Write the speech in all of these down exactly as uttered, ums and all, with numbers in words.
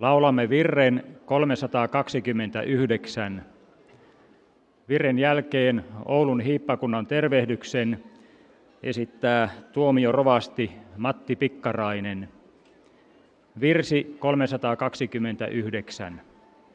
Laulamme virren kolmesataakaksikymmentäyhdeksän. Virren jälkeen Oulun hiippakunnan tervehdyksen esittää tuomiorovasti Matti Pikkarainen. Virsi kolmesataakaksikymmentäyhdeksän.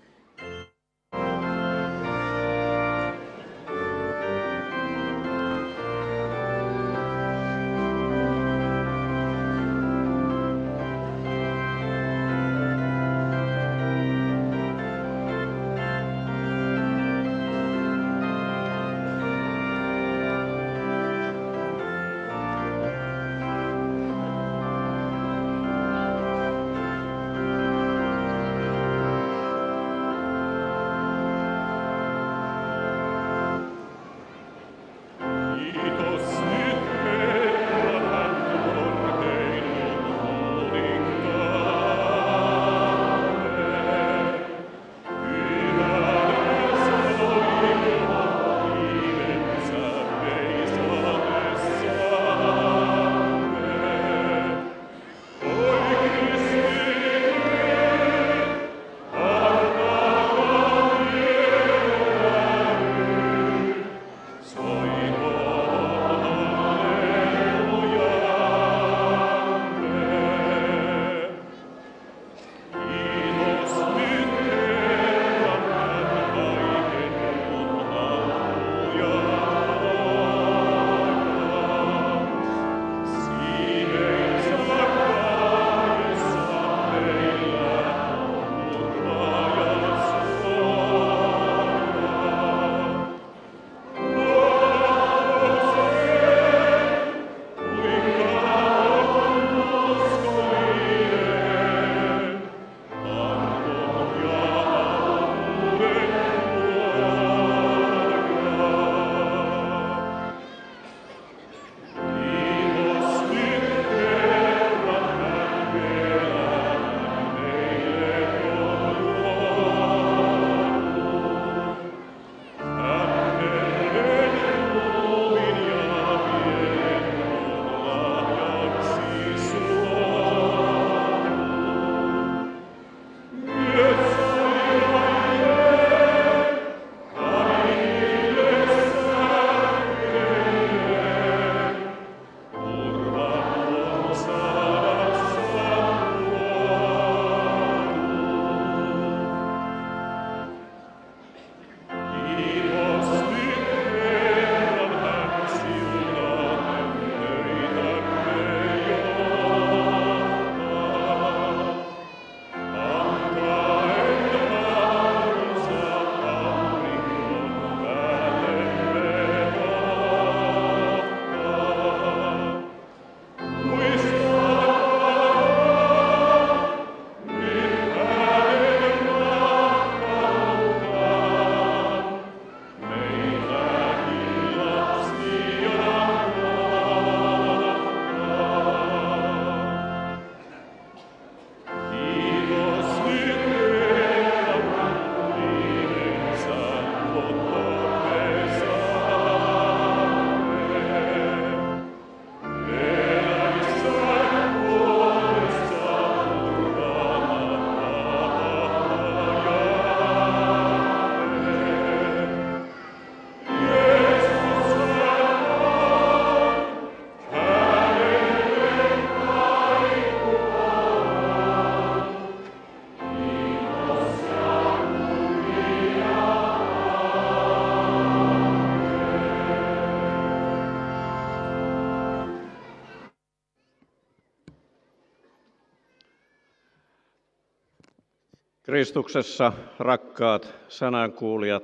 Kristuksessa rakkaat sanankuulijat,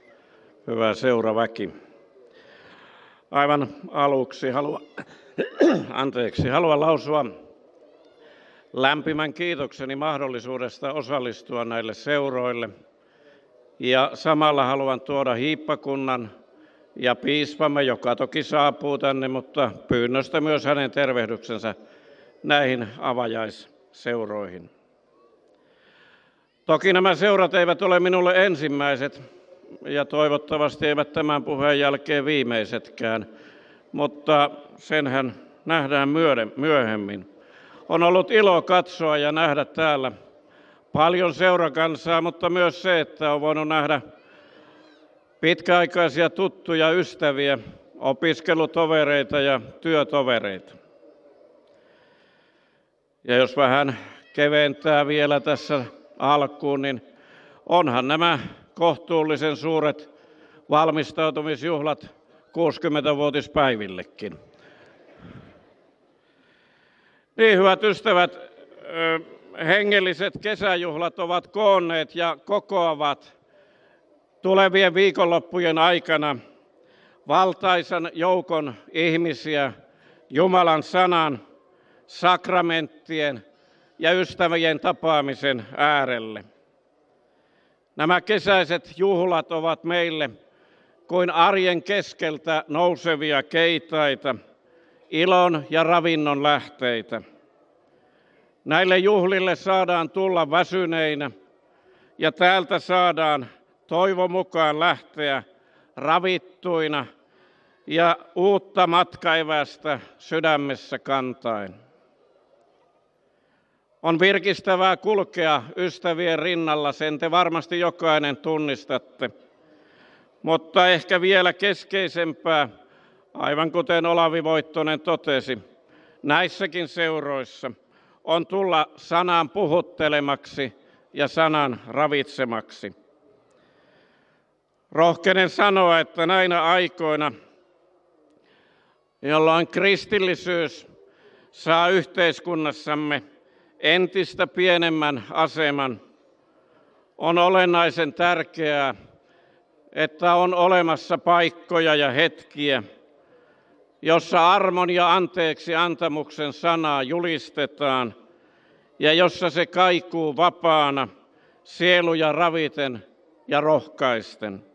hyvä seuraväki. Aivan aluksi haluan, anteeksi, haluan lausua lämpimän kiitokseni mahdollisuudesta osallistua näille seuroille. Ja samalla haluan tuoda hiippakunnan ja piispamme, joka toki saapuu tänne, mutta pyynnöstä myös hänen tervehdyksensä näihin avajaisseuroihin. Toki nämä seurat eivät ole minulle ensimmäiset ja toivottavasti eivät tämän puheen jälkeen viimeisetkään, mutta senhän nähdään myöhemmin. On ollut ilo katsoa ja nähdä täällä paljon seurakansaa, mutta myös se, että on voinut nähdä pitkäaikaisia tuttuja ystäviä, opiskelutovereita ja työtovereita. Ja jos vähän keventää vielä tässä alkuun, niin onhan nämä kohtuullisen suuret valmistautumisjuhlat kuusikymmentävuotispäivillekin. Niin, hyvät ystävät, hengelliset kesäjuhlat ovat koonneet ja kokoavat tulevien viikonloppujen aikana valtaisan joukon ihmisiä Jumalan sanan, sakramenttien ja ystävien tapaamisen äärelle. Nämä kesäiset juhlat ovat meille kuin arjen keskeltä nousevia keitaita, ilon ja ravinnon lähteitä. Näille juhlille saadaan tulla väsyneinä ja täältä saadaan toivon mukaan lähteä ravittuina ja uutta matkaevästä sydämessä kantaen. On virkistävää kulkea ystävien rinnalla, sen te varmasti jokainen tunnistatte. Mutta ehkä vielä keskeisempää, aivan kuten Olavi Voittonen totesi, näissäkin seuroissa on tulla sanan puhuttelemaksi ja sanan ravitsemaksi. Rohkenen sanoa, että näinä aikoina, jolloin kristillisyys saa yhteiskunnassamme entistä pienemmän aseman, on olennaisen tärkeää, että on olemassa paikkoja ja hetkiä, jossa armon ja anteeksi antamuksen sanaa julistetaan ja jossa se kaikuu vapaana, sieluja raviten ja rohkaisten.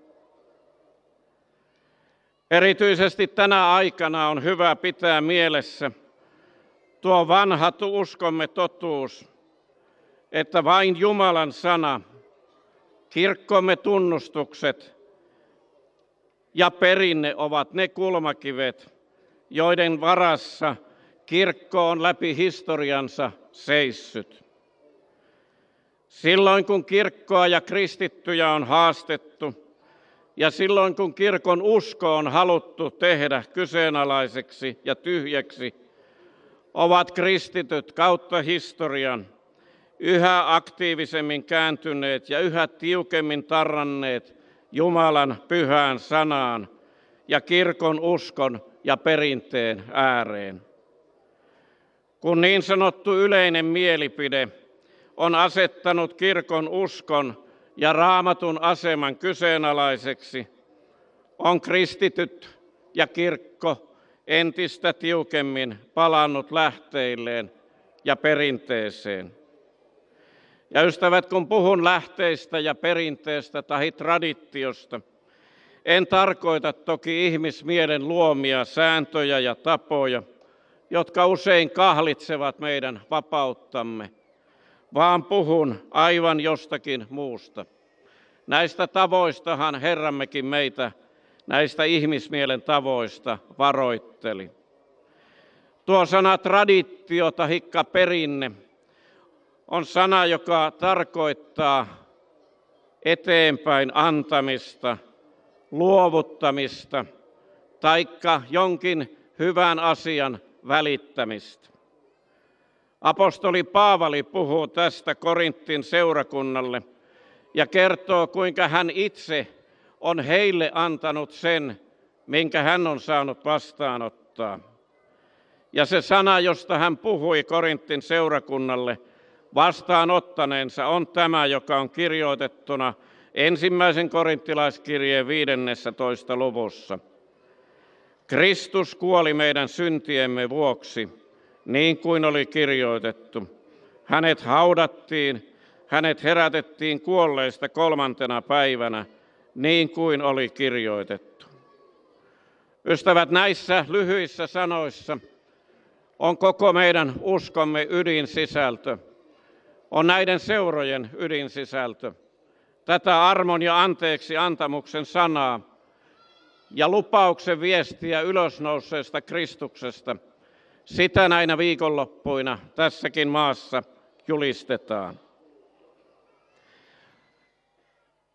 Erityisesti tänä aikana on hyvä pitää mielessä tuo vanha uskomme totuus, että vain Jumalan sana, kirkkomme tunnustukset ja perinne ovat ne kulmakivet, joiden varassa kirkko on läpi historiansa seissyt. Silloin kun kirkkoa ja kristittyjä on haastettu ja silloin kun kirkon usko on haluttu tehdä kyseenalaiseksi ja tyhjäksi, ovat kristityt kautta historian yhä aktiivisemmin kääntyneet ja yhä tiukemmin tarranneet Jumalan pyhään sanaan ja kirkon uskon ja perinteen ääreen. Kun niin sanottu yleinen mielipide on asettanut kirkon uskon ja Raamatun aseman kyseenalaiseksi, on kristityt ja kirkko entistä tiukemmin palannut lähteilleen ja perinteeseen. Ja ystävät, kun puhun lähteistä ja perinteestä tai traditiosta, en tarkoita toki ihmismielen luomia sääntöjä ja tapoja, jotka usein kahlitsevat meidän vapauttamme, vaan puhun aivan jostakin muusta. Näistä tavoistahan Herrammekin meitä, näistä ihmismielen tavoista, varoitteli. Tuo sana traditio tahikka perinne on sana, joka tarkoittaa eteenpäin antamista, luovuttamista taikka jonkin hyvän asian välittämistä. Apostoli Paavali puhuu tästä Korintin seurakunnalle ja kertoo, kuinka hän itse on heille antanut sen, minkä hän on saanut vastaanottaa. Ja se sana, josta hän puhui Korintin seurakunnalle vastaanottaneensa, on tämä, joka on kirjoitettuna ensimmäisen korinttilaiskirjeen viidennessä luvussa. Kristus kuoli meidän syntiemme vuoksi, niin kuin oli kirjoitettu. Hänet haudattiin, hänet herätettiin kuolleista kolmantena päivänä, niin kuin oli kirjoitettu. Ystävät, näissä lyhyissä sanoissa on koko meidän uskomme ydinsisältö, on näiden seurojen ydinsisältö. Tätä armon ja anteeksi antamuksen sanaa ja lupauksen viestiä ylösnouseesta Kristuksesta, sitä näinä viikonloppuina tässäkin maassa julistetaan.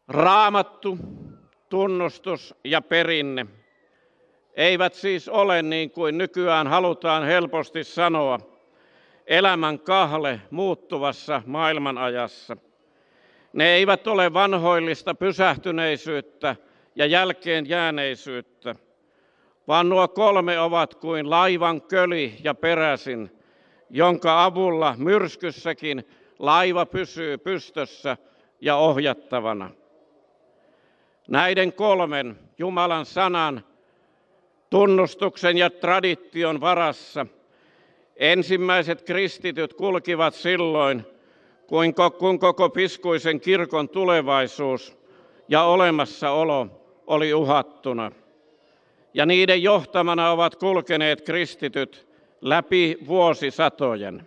Raamattu, tunnustus ja perinne eivät siis ole, niin kuin nykyään halutaan helposti sanoa, elämän kahle muuttuvassa maailmanajassa. Ne eivät ole vanhoillista pysähtyneisyyttä ja jälkeen jääneisyyttä, vaan nuo kolme ovat kuin laivan köli ja peräsin, jonka avulla myrskyssäkin laiva pysyy pystössä ja ohjattavana. Näiden kolmen, Jumalan sanan, tunnustuksen ja tradition varassa, ensimmäiset kristityt kulkivat silloin, kun koko piskuisen kirkon tulevaisuus ja olemassaolo oli uhattuna. Ja niiden johtamana ovat kulkeneet kristityt läpi vuosisatojen.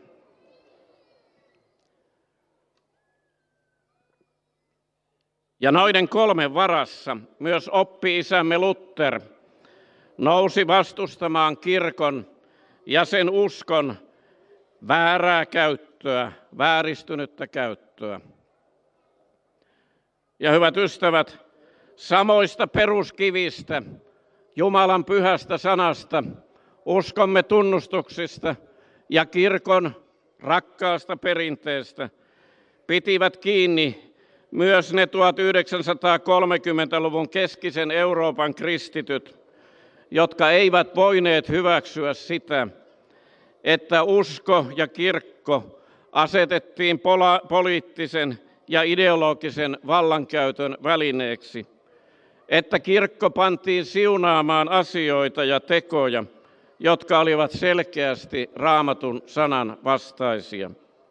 Ja noiden kolmen varassa myös oppi-isämme Luther nousi vastustamaan kirkon ja sen uskon väärää käyttöä, vääristynyttä käyttöä. Ja hyvät ystävät, samoista peruskivistä, Jumalan pyhästä sanasta, uskomme tunnustuksista ja kirkon rakkaasta perinteestä pitivät kiinni myös ne tuhatyhdeksänsataakolmekymmentäluvun keskisen Euroopan kristityt, jotka eivät voineet hyväksyä sitä, että usko ja kirkko asetettiin poliittisen ja ideologisen vallankäytön välineeksi, että kirkko pantiin siunaamaan asioita ja tekoja, jotka olivat selkeästi Raamatun sanan vastaisia.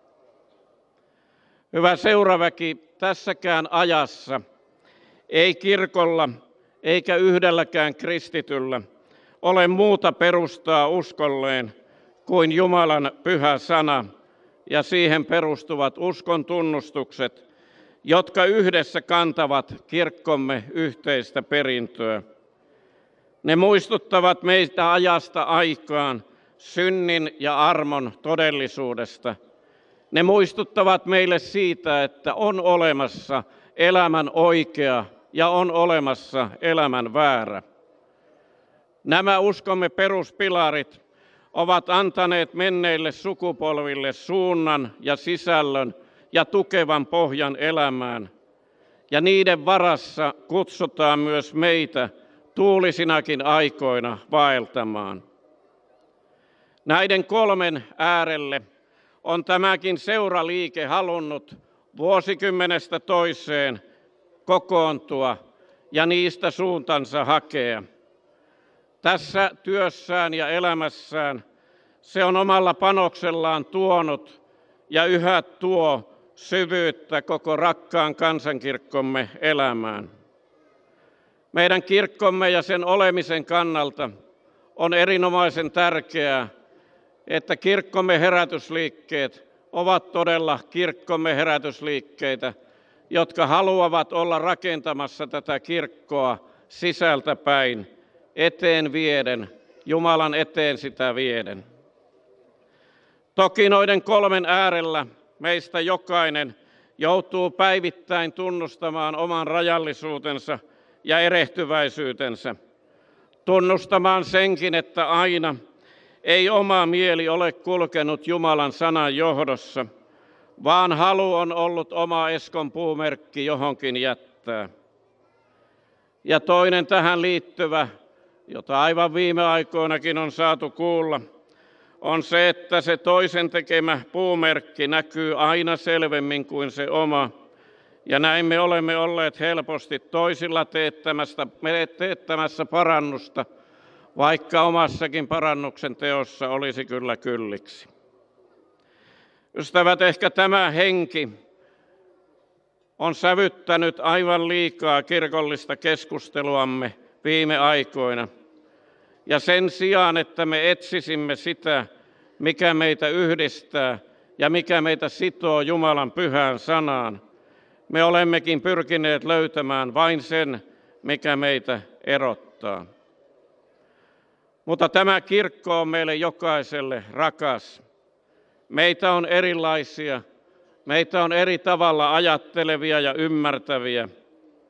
Hyvä seuraväki, tässäkään ajassa ei kirkolla eikä yhdelläkään kristityllä ole muuta perustaa uskolleen kuin Jumalan pyhä sana ja siihen perustuvat uskon tunnustukset, jotka yhdessä kantavat kirkkomme yhteistä perintöä. Ne muistuttavat meitä ajasta aikaan, synnin ja armon todellisuudesta. Ne muistuttavat meille siitä, että on olemassa elämän oikea ja on olemassa elämän väärä. Nämä uskomme peruspilarit ovat antaneet menneille sukupolville suunnan ja sisällön ja tukevan pohjan elämään, ja niiden varassa kutsutaan myös meitä tuulisinakin aikoina vaeltamaan. Näiden kolmen äärelle on tämäkin seuraliike halunnut vuosikymmenestä toiseen kokoontua ja niistä suuntansa hakea. Tässä työssään ja elämässään se on omalla panoksellaan tuonut ja yhä tuo syvyyttä koko rakkaan kansankirkkomme elämään. Meidän kirkkomme ja sen olemisen kannalta on erinomaisen tärkeää, että kirkkomme herätysliikkeet ovat todella kirkkomme herätysliikkeitä, jotka haluavat olla rakentamassa tätä kirkkoa sisältäpäin, eteen vieden, Jumalan eteen sitä vieden. Toki noiden kolmen äärellä meistä jokainen joutuu päivittäin tunnustamaan oman rajallisuutensa ja erehtyväisyytensä, tunnustamaan senkin, että aina ei oma mieli ole kulkenut Jumalan sanan johdossa, vaan halu on ollut oma eskon puumerkki johonkin jättää. Ja toinen tähän liittyvä, jota aivan viime aikoinakin on saatu kuulla, on se, että se toisen tekemä puumerkki näkyy aina selvemmin kuin se oma. Ja näin me olemme olleet helposti toisilla teettämässä, teettämässä parannusta, vaikka omassakin parannuksen teossa olisi kyllä kylliksi. Ystävät, ehkä tämä henki on sävyttänyt aivan liikaa kirkollista keskusteluamme viime aikoina. Ja sen sijaan, että me etsisimme sitä, mikä meitä yhdistää ja mikä meitä sitoo Jumalan pyhään sanaan, me olemmekin pyrkineet löytämään vain sen, mikä meitä erottaa. Mutta tämä kirkko on meille jokaiselle rakas. Meitä on erilaisia, meitä on eri tavalla ajattelevia ja ymmärtäviä.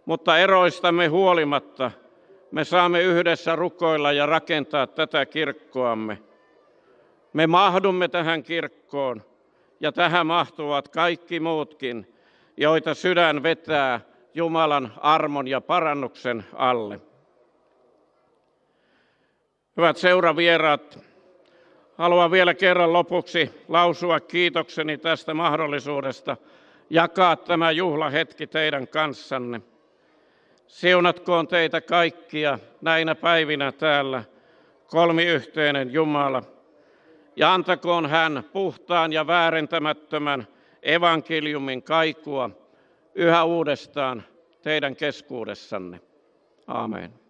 mutta eroistamme huolimatta me saamme yhdessä rukoilla ja rakentaa tätä kirkkoamme. Me mahdumme tähän kirkkoon ja tähän mahtuvat kaikki muutkin, joita sydän vetää Jumalan armon ja parannuksen alle. Hyvät seuravieraat, haluan vielä kerran lopuksi lausua kiitokseni tästä mahdollisuudesta jakaa tämä juhlahetki teidän kanssanne. Siunatkoon teitä kaikkia näinä päivinä täällä kolmiyhteinen Jumala, ja antakoon hän puhtaan ja väärentämättömän evankeliumin kaikua yhä uudestaan teidän keskuudessanne. Aamen.